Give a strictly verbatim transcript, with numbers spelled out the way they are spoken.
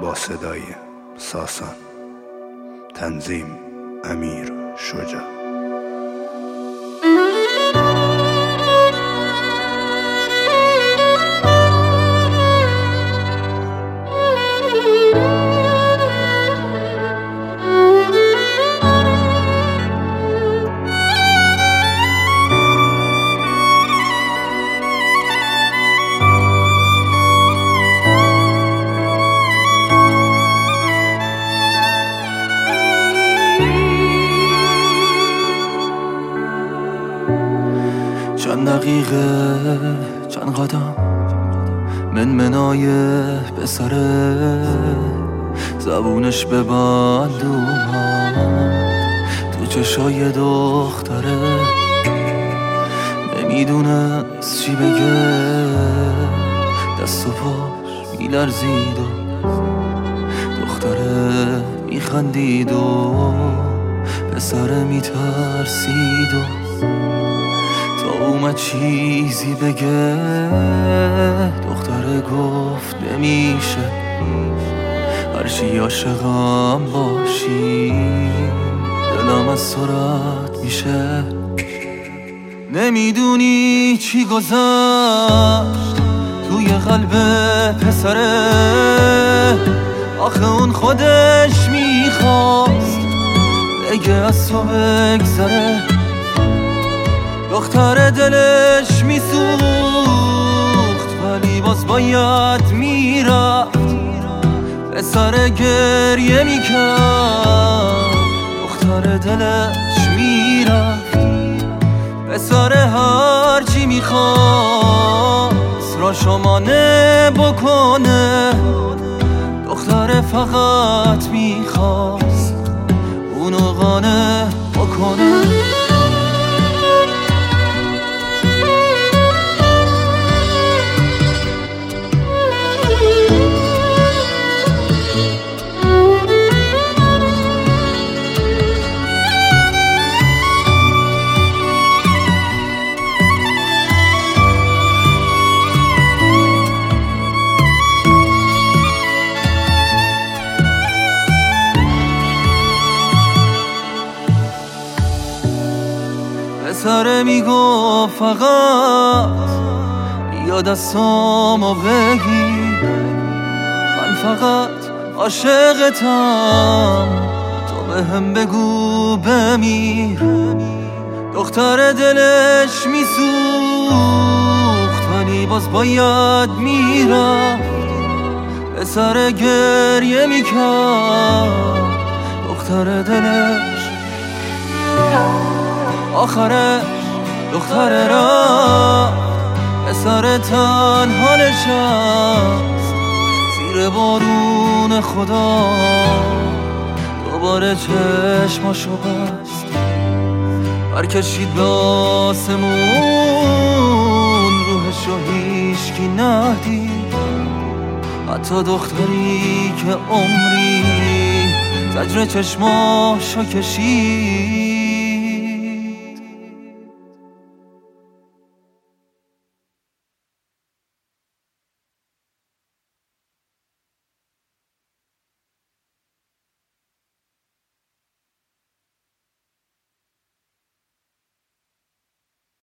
با صدای ساسان. تنظیم امیر شجاع. چند دقیقه چند قدم من منای بسره زبونش ببند اومد تو چشای دختره نمیدونست چی بگه دست و پاش میلرزید و دختره میخندید و پسره میترسید و تا اومد چیزی بگه دختره گفت نمیشه هرچی عاشقم باشی دلم از سرعت میشه نمیدونی چی گذشت توی قلب پسره آخه اون خودش میخواست بگه از تو بگذره دختر دلش میسوخت ولی باز باید میرفت پسر گریه میکرد دختر دلش میرفت پسر هرچی میخواست را شمانه بکنه دختر فقط میخواست اونو قانع بکنه پسره میگو فقط بیا دستامو بگیر من فقط عاشقتم تو بهم بگو بمیر دختر دلش میسوخت ولی باز باید میرفت پسر گریه میکرد دختر دلش آخرش دختر را پسر تنها نشست زیر بارون خدا دوباره چشماشو بست برکشید به آسمون روحشو هیچکی ندید حتی دختری که عمری زجر چشماشو کشید